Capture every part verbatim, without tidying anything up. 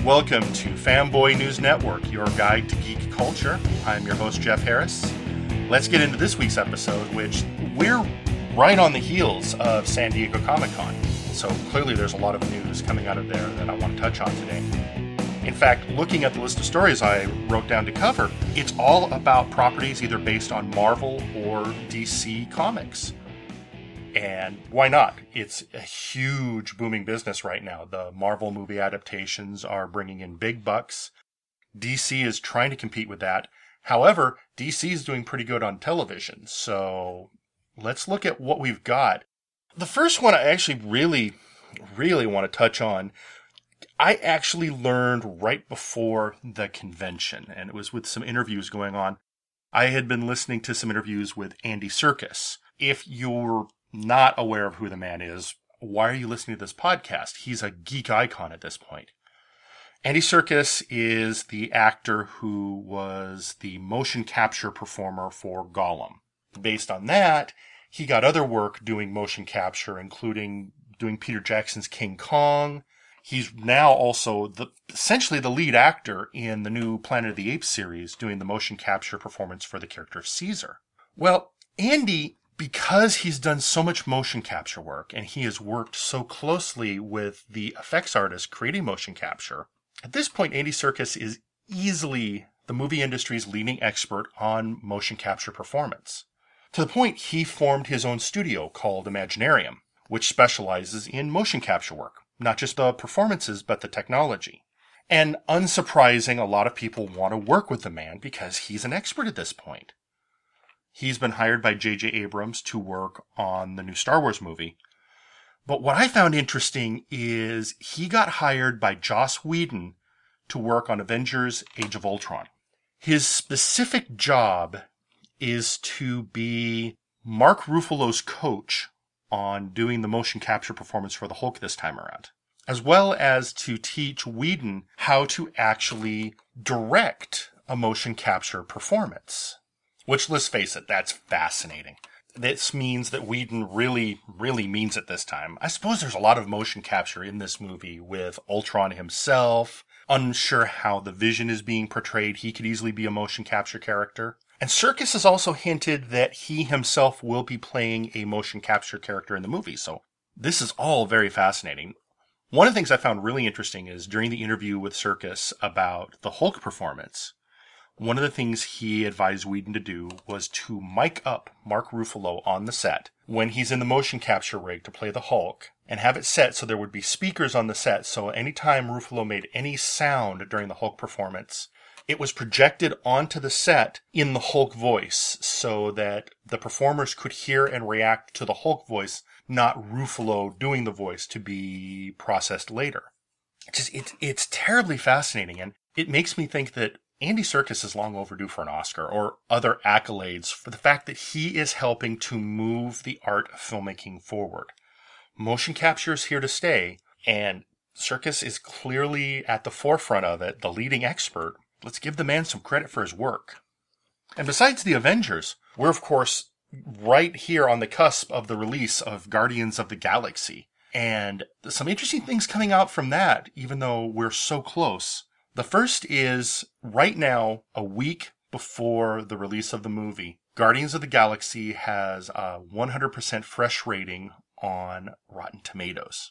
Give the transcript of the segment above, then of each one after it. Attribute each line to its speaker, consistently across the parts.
Speaker 1: Welcome to Fanboy News Network, your guide to geek culture. I'm your host, Jeff Harris. Let's get into this week's episode, which we're right on the heels of San Diego Comic-Con. So clearly there's a lot of news coming out of there that I want to touch on today. In fact, looking at the list of stories I wrote down to cover, it's all about properties either based on Marvel or D C Comics. And why not? It's a huge booming business right now. The Marvel movie adaptations are bringing in big bucks. D C is trying to compete with that. However, D C is doing pretty good on television. So let's look at what we've got. The first one I actually really, really want to touch on, I actually learned right before the convention, and it was with some interviews going on. I had been listening to some interviews with Andy Serkis. If you're not aware of who the man is, why are you listening to this podcast? He's a geek icon at this point. Andy Serkis is the actor who was the motion capture performer for Gollum. Based on that, he got other work doing motion capture, including doing Peter Jackson's King Kong. He's now also the, essentially the lead actor in the new Planet of the Apes series, doing the motion capture performance for the character of Caesar. Well, Andy, because he's done so much motion capture work and he has worked so closely with the effects artists creating motion capture, at this point, Andy Serkis is easily the movie industry's leading expert on motion capture performance. To the point, he formed his own studio called Imaginarium, which specializes in motion capture work, not just the performances, but the technology. And unsurprising, a lot of people want to work with the man because he's an expert at this point. He's been hired by J J Abrams to work on the new Star Wars movie. But what I found interesting is he got hired by Joss Whedon to work on Avengers Age of Ultron. His specific job is to be Mark Ruffalo's coach on doing the motion capture performance for the Hulk this time around, as well as to teach Whedon how to actually direct a motion capture performance. Which, let's face it, that's fascinating. This means that Whedon really, really means it this time. I suppose there's a lot of motion capture in this movie with Ultron himself. Unsure how the Vision is being portrayed. He could easily be a motion capture character. And Serkis has also hinted that he himself will be playing a motion capture character in the movie. So this is all very fascinating. One of the things I found really interesting is during the interview with Serkis about the Hulk performance, one of the things he advised Whedon to do was to mic up Mark Ruffalo on the set when he's in the motion capture rig to play the Hulk and have it set so there would be speakers on the set. So anytime Ruffalo made any sound during the Hulk performance, it was projected onto the set in the Hulk voice so that the performers could hear and react to the Hulk voice, not Ruffalo doing the voice to be processed later. It's just, it's, it's terribly fascinating, and it makes me think that Andy Serkis is long overdue for an Oscar or other accolades for the fact that he is helping to move the art of filmmaking forward. Motion capture is here to stay, and Serkis is clearly at the forefront of it, the leading expert. Let's give the man some credit for his work. And besides the Avengers, we're of course right here on the cusp of the release of Guardians of the Galaxy. And some interesting things coming out from that, even though we're so close. The first is, right now, a week before the release of the movie, Guardians of the Galaxy has a one hundred percent fresh rating on Rotten Tomatoes.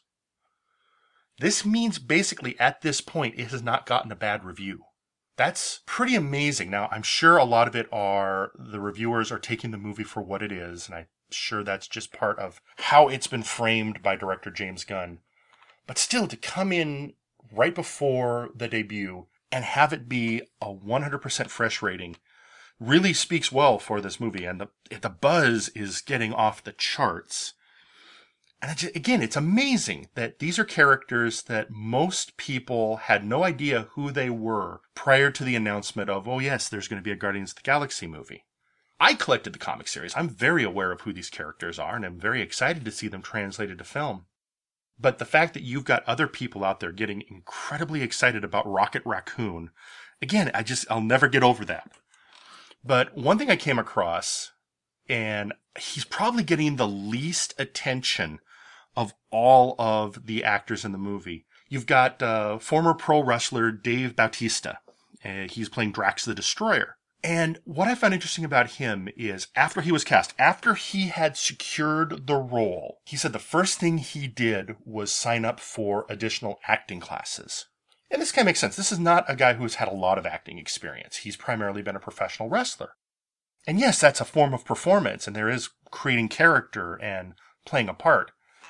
Speaker 1: This means basically at this point it has not gotten a bad review. That's pretty amazing. Now, I'm sure a lot of it are the reviewers are taking the movie for what it is, and I'm sure that's just part of how it's been framed by director James Gunn. But still, to come in right before the debut and have it be a one hundred percent fresh rating really speaks well for this movie. And the, the buzz is getting off the charts. And it just, again, it's amazing that these are characters that most people had no idea who they were prior to the announcement of, oh yes, there's going to be a Guardians of the Galaxy movie. I collected the comic series. I'm very aware of who these characters are, and I'm very excited to see them translated to film. But the fact that you've got other people out there getting incredibly excited about Rocket Raccoon, again, I just, I'll never get over that. But one thing I came across, and he's probably getting the least attention of all of the actors in the movie. You've got uh, former pro wrestler Dave Bautista. Uh, he's playing Drax the Destroyer. And what I found interesting about him is after he was cast, after he had secured the role, he said the first thing he did was sign up for additional acting classes. And this kind of makes sense. This is not a guy who's had a lot of acting experience. He's primarily been a professional wrestler. And yes, that's a form of performance, and there is creating character and playing a part.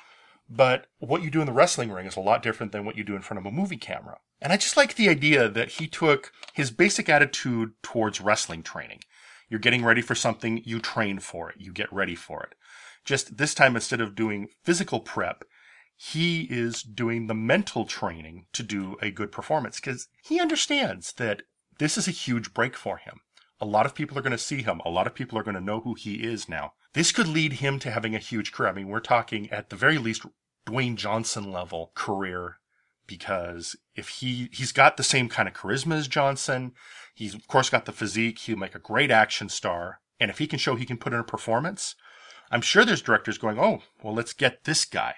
Speaker 1: But what you do in the wrestling ring is a lot different than what you do in front of a movie camera. And I just like the idea that he took his basic attitude towards wrestling training. You're getting ready for something, you train for it, you get ready for it. Just this time, instead of doing physical prep, he is doing the mental training to do a good performance, because he understands that this is a huge break for him. A lot of people are going to see him. A lot of people are going to know who he is now. This could lead him to having a huge career. I mean, we're talking at the very least Dwayne Johnson level career, because if he, he's got the same kind of charisma as Johnson, he's of course got the physique, he'll make a great action star. And if he can show he can put in a performance, I'm sure there's directors going, oh, well, let's get this guy.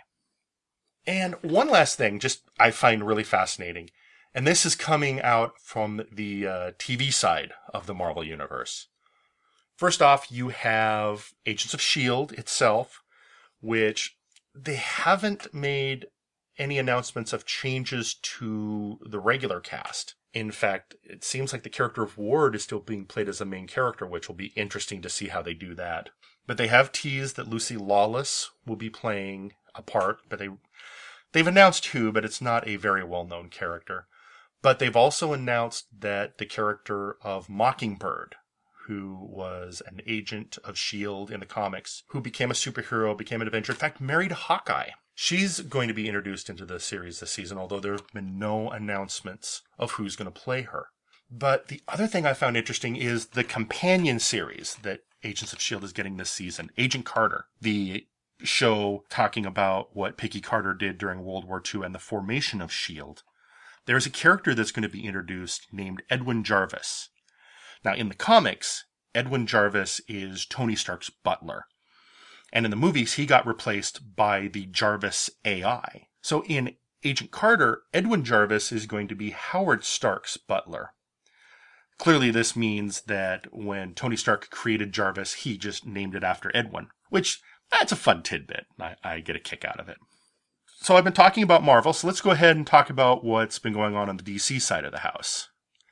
Speaker 1: And one last thing, just I find really fascinating, and this is coming out from the uh, T V side of the Marvel Universe. First off, you have Agents of S H I E L D itself, which they haven't made any announcements of changes to the regular cast. In fact, it seems like the character of Ward is still being played as a main character, which will be interesting to see how they do that. But they have teased that Lucy Lawless will be playing a part, but they, they've announced who, but it's not a very well-known character. But they've also announced that the character of Mockingbird, who was an agent of S H I E L D in the comics, who became a superhero, became an Avenger, in fact, married Hawkeye. She's going to be introduced into the series this season, although there have been no announcements of who's going to play her. But the other thing I found interesting is the companion series that Agents of S H I E L D is getting this season, Agent Carter, the show talking about what Peggy Carter did during World War Two and the formation of S H I E L D. There's a character that's going to be introduced named Edwin Jarvis. Now, in the comics, Edwin Jarvis is Tony Stark's butler. And in the movies, he got replaced by the Jarvis A I. So in Agent Carter, Edwin Jarvis is going to be Howard Stark's butler. Clearly, this means that when Tony Stark created Jarvis, he just named it after Edwin, which, that's a fun tidbit. I, I get a kick out of it. So I've been talking about Marvel, so let's go ahead and talk about what's been going on on the D C side of the house.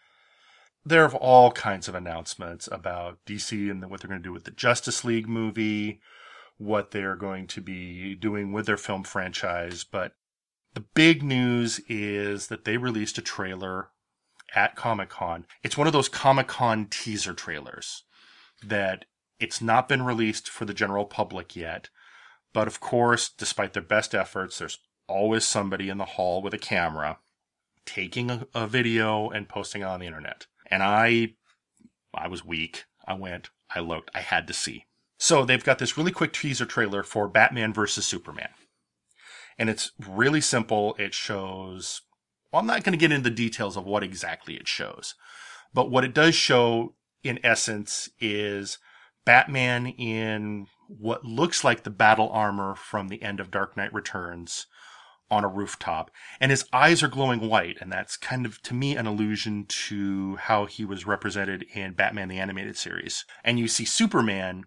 Speaker 1: There are all kinds of announcements about D C and what they're going to do with the Justice League movie, what they're going to be doing with their film franchise. But the big news is that they released a trailer at Comic-Con. It's one of those Comic-Con teaser trailers that it's not been released for the general public yet. But of course, despite their best efforts, there's always somebody in the hall with a camera taking a, a video and posting it on the internet. And I, I was weak. I went, I looked, I had to see. So they've got this really quick teaser trailer for Batman versus Superman. And it's really simple. It shows, well, I'm not going to get into the details of what exactly it shows. But what it does show, in essence, is Batman in what looks like the battle armor from the end of Dark Knight Returns on a rooftop. And his eyes are glowing white. And that's kind of, to me, an allusion to how he was represented in Batman the Animated Series. And you see Superman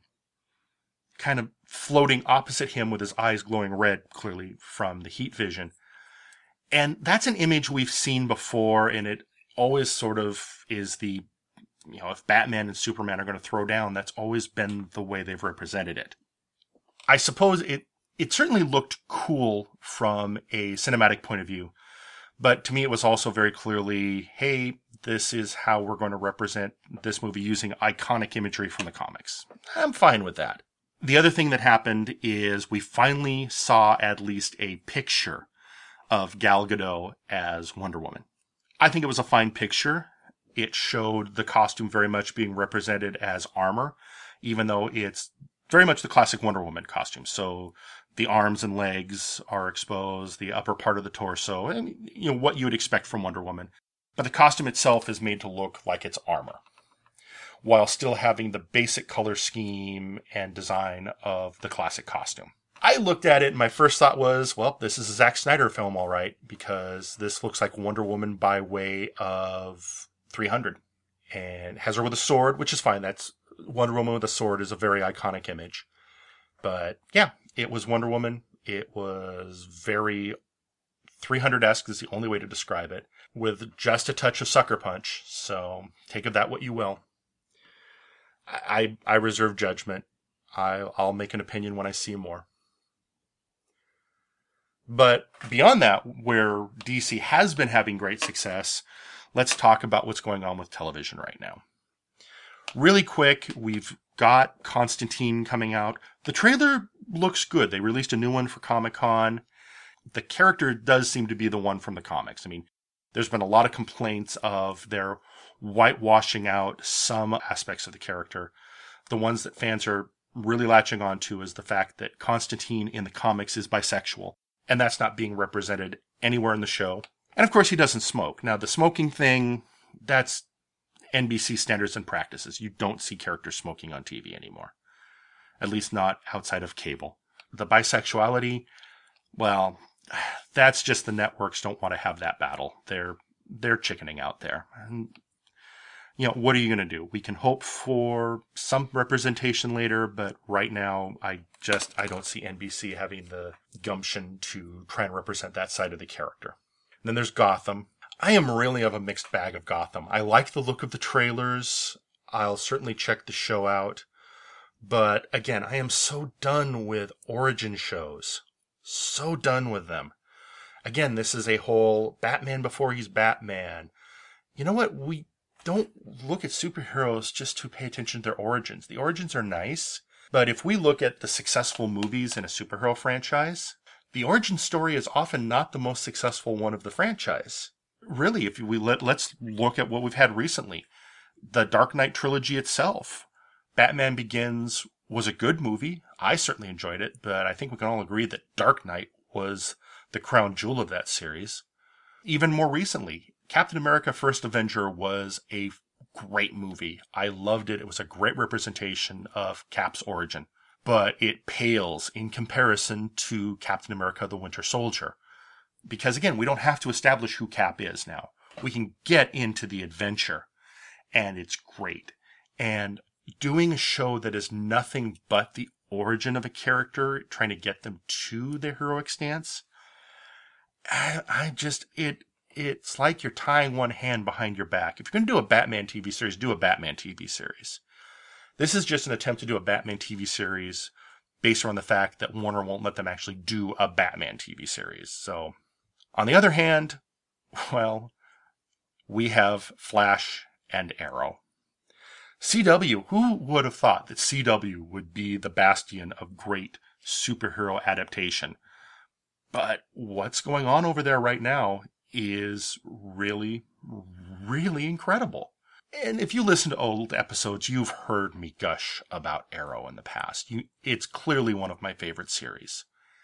Speaker 1: kind of floating opposite him with his eyes glowing red, clearly from the heat vision. And that's an image we've seen before, and it always sort of is the, you know, if Batman and Superman are going to throw down, that's always been the way they've represented it. I suppose it, it certainly looked cool from a cinematic point of view, but to me it was also very clearly, hey, this is how we're going to represent this movie using iconic imagery from the comics. I'm fine with that. The other thing that happened is we finally saw at least a picture of Gal Gadot as Wonder Woman. I think it was a fine picture. It showed the costume very much being represented as armor, even though it's very much the classic Wonder Woman costume. So the arms and legs are exposed, the upper part of the torso, and you know what you would expect from Wonder Woman. But the costume itself is made to look like it's armor, while still having the basic color scheme and design of the classic costume. I looked at it and my first thought was, well, this is a Zack Snyder film, all right, because this looks like Wonder Woman by way of three hundred. And has her with a sword, which is fine. That's Wonder Woman with a sword is a very iconic image. But yeah, it was Wonder Woman. It was very three hundred-esque is the only way to describe it, with just a touch of Sucker Punch. So take of that what you will. I I, I reserve judgment. I, I'll make an opinion when I see more. But beyond that, where D C has been having great success, let's talk about what's going on with television right now. Really quick, we've got Constantine coming out. The trailer looks good. They released a new one for Comic-Con. The character does seem to be the one from the comics. I mean, there's been a lot of complaints of their whitewashing out some aspects of the character. The ones that fans are really latching on to is the fact that Constantine in the comics is bisexual. And that's not being represented anywhere in the show. And of course, he doesn't smoke. Now, the smoking thing, that's N B C standards and practices. You don't see characters smoking on T V anymore. At least not outside of cable. The bisexuality, well, that's just the networks don't want to have that battle. They're they're chickening out there. And, you know, what are you going to do? We can hope for some representation later, but right now, I just, I don't see N B C having the gumption to try and represent that side of the character. And then there's Gotham. I am really of a mixed bag of Gotham. I like the look of the trailers. I'll certainly check the show out. But again, I am so done with origin shows. So done with them. Again, this is a whole Batman before he's Batman. You know what? We don't look at superheroes just to pay attention to their origins. The origins are nice, but if we look at the successful movies in a superhero franchise, the origin story is often not the most successful one of the franchise. Really, if we let, let's look at what we've had recently. The Dark Knight trilogy itself. Batman Begins was a good movie. I certainly enjoyed it, but I think we can all agree that Dark Knight was the crown jewel of that series. Even more recently, Captain America First Avenger was a great movie. I loved it. It was a great representation of Cap's origin, but it pales in comparison to Captain America the Winter Soldier. Because again, we don't have to establish who Cap is now. We can get into the adventure, and it's great. And doing a show that is nothing but the origin of a character, trying to get them to their heroic stance, I, I just, it, it's like you're tying one hand behind your back. If you're going to do a Batman T V series, do a Batman T V series. This is just an attempt to do a Batman T V series based on the fact that Warner won't let them actually do a Batman T V series. So, on the other hand, well, we have Flash and Arrow. C W, who would have thought that C W would be the bastion of great superhero adaptation? But what's going on over there right now is really, really incredible. And if you listen to old episodes, you've heard me gush about Arrow in the past. You, it's clearly one of my favorite series.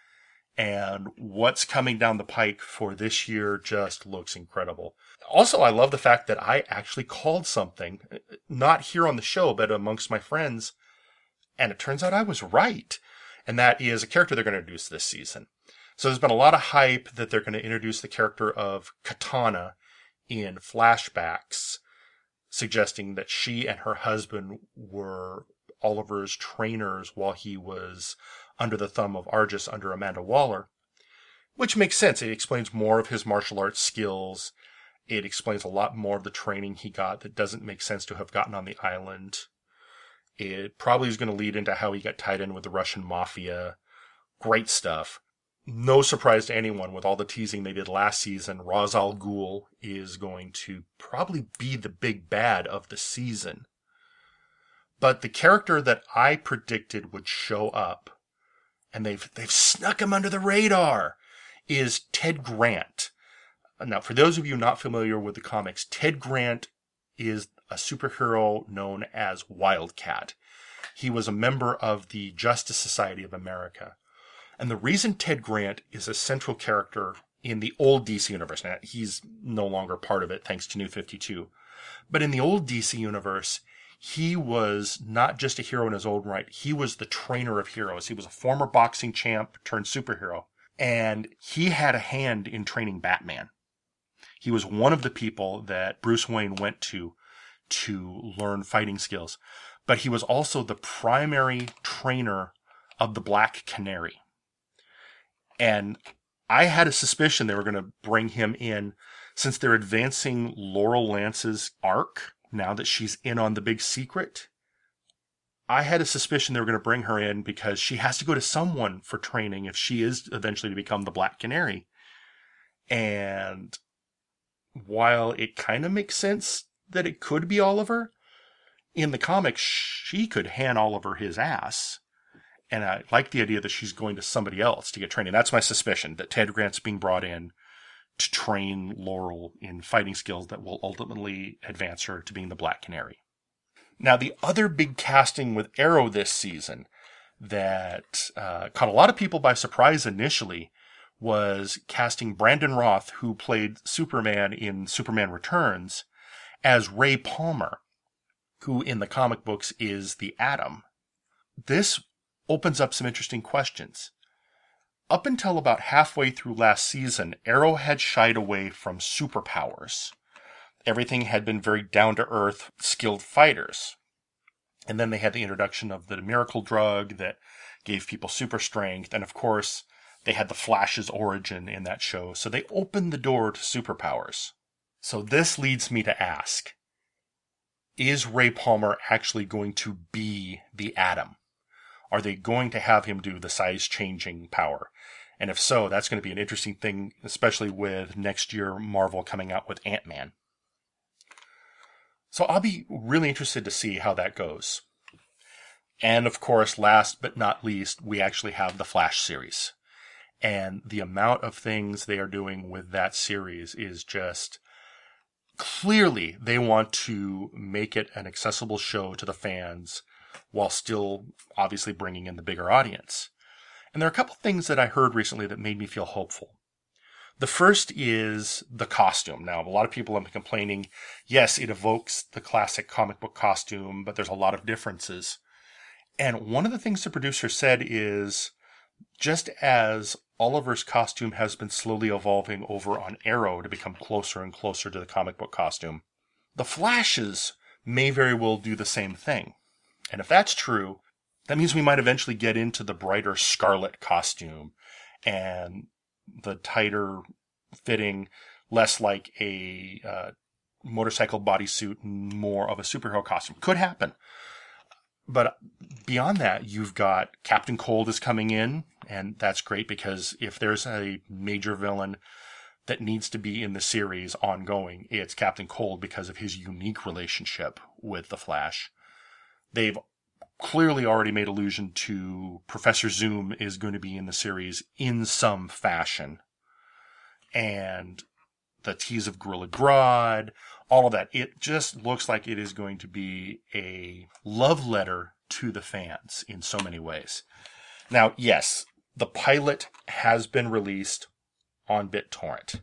Speaker 1: And what's coming down the pike for this year just looks incredible. Also, I love the fact that I actually called something, not here on the show, but amongst my friends, and it turns out I was right. And that is a character they're going to introduce this season. So there's been a lot of hype that they're going to introduce the character of Katana in flashbacks, suggesting that she and her husband were Oliver's trainers while he was under the thumb of Argus under Amanda Waller, which makes sense. It explains more of his martial arts skills. It explains a lot more of the training he got that doesn't make sense to have gotten on the island. It probably is going to lead into how he got tied in with the Russian mafia. Great stuff. No surprise to anyone with all the teasing they did last season, Ra's al Ghul is going to probably be the big bad of the season. But the character that I predicted would show up, and they've they've snuck him under the radar, is Ted Grant. Now, for those of you not familiar with the comics, Ted Grant is a superhero known as Wildcat. He was a member of the Justice Society of America. And the reason Ted Grant is a central character in the old D C universe, now he's no longer part of it thanks to New fifty-two, but in the old D C universe, He was not just a hero in his own right. He was the trainer of heroes. He was a former boxing champ turned superhero. And he had a hand in training Batman. He was one of the people that Bruce Wayne went to to learn fighting skills. But he was also the primary trainer of the Black Canary. And I had a suspicion they were going to bring him in since they're advancing Laurel Lance's arc now that she's in on the big secret. I had a suspicion they were going to bring her in because she has to go to someone for training if she is eventually to become the Black Canary. And while it kind of makes sense that it could be Oliver, in the comics, she could hand Oliver his ass. And I like the idea that she's going to somebody else to get training. That's my suspicion, that Ted Grant's being brought in to train Laurel in fighting skills that will ultimately advance her to being the Black Canary. Now, the other big casting with Arrow this season that uh, caught a lot of people by surprise initially was casting Brandon Roth, who played Superman in Superman Returns, as Ray Palmer, who in the comic books is the Atom. This opens up some interesting questions. Up until about halfway through last season, Arrow had shied away from superpowers. Everything had been very down-to-earth, skilled fighters. And then they had the introduction of the miracle drug that gave people super strength. And of course, they had the Flash's origin in that show. So they opened the door to superpowers. So this leads me to ask, is Ray Palmer actually going to be the Atom? Are they going to have him do the size-changing power? And if so, that's going to be an interesting thing, especially with next year Marvel coming out with Ant-Man. So I'll be really interested to see how that goes. And of course, last but not least, we actually have the Flash series. And the amount of things they are doing with that series is just... Clearly, they want to make it an accessible show to the fans while still obviously bringing in the bigger audience. And there are a couple things that I heard recently that made me feel hopeful. The first is the costume. Now, a lot of people have been complaining, yes, it evokes the classic comic book costume, but there's a lot of differences. And one of the things the producer said is, just as Oliver's costume has been slowly evolving over on Arrow to become closer and closer to the comic book costume, the Flash's may very well do the same thing. And if that's true, that means we might eventually get into the brighter scarlet costume and the tighter fitting, less like a uh, motorcycle bodysuit, more of a superhero costume. Could happen. But beyond that, you've got Captain Cold is coming in, and that's great because if there's a major villain that needs to be in the series ongoing, it's Captain Cold because of his unique relationship with the Flash. They've clearly already made allusion to Professor Zoom is going to be in the series in some fashion. And the tease of Gorilla Grodd, all of that. It just looks like it is going to be a love letter to the fans in so many ways. Now, yes, the pilot has been released on BitTorrent.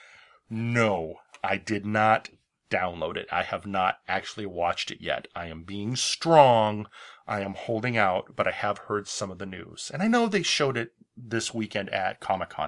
Speaker 1: No, I did not download it. I have not actually watched it yet. I am being strong. I am holding out, but I have heard some of the news. And I know they showed it this weekend at Comic-Con.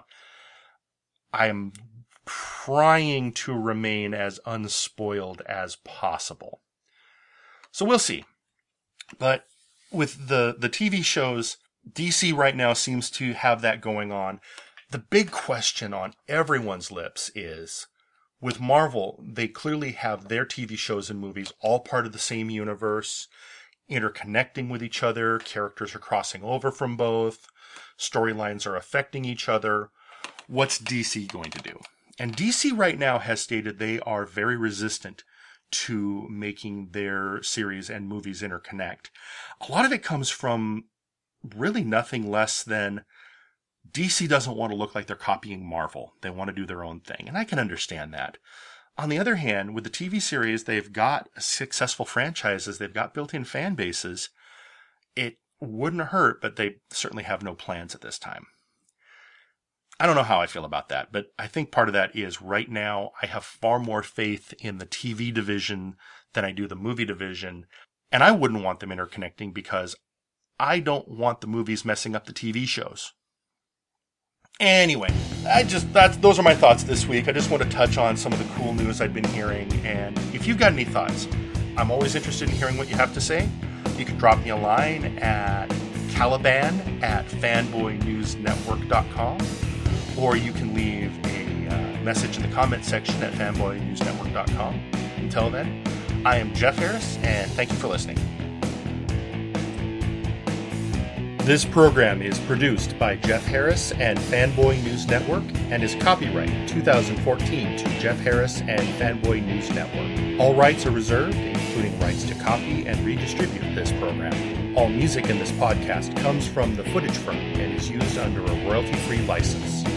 Speaker 1: I am trying to remain as unspoiled as possible. So we'll see. But with the, the T V shows, D C right now seems to have that going on. The big question on everyone's lips is, with Marvel, they clearly have their T V shows and movies all part of the same universe, interconnecting with each other, characters are crossing over from both, storylines are affecting each other. What's D C going to do? And D C right now has stated they are very resistant to making their series and movies interconnect. A lot of it comes from really nothing less than D C doesn't want to look like they're copying Marvel. They want to do their own thing, and I can understand that. On the other hand, with the T V series, they've got successful franchises, they've got built-in fan bases. It wouldn't hurt, but they certainly have no plans at this time. I don't know how I feel about that, but I think part of that is right now I have far more faith in the T V division than I do the movie division. And I wouldn't want them interconnecting because I don't want the movies messing up the T V shows. Anyway, I just that's those are my thoughts this week. I just want to touch on some of the cool news I've been hearing, and if you've got any thoughts, I'm always interested in hearing what you have to say. You can drop me a line at Caliban at fanboy news network dot com, or you can leave a uh, message in the comment section at fanboy news network dot com. Until then, I am Jeff Harris, and thank you for listening. This program is produced by Jeff Harris and Fanboy News Network and is copyright twenty fourteen to Jeff Harris and Fanboy News Network. All rights are reserved, including rights to copy and redistribute this program. All music in this podcast comes from the Footage Firm and is used under a royalty-free license.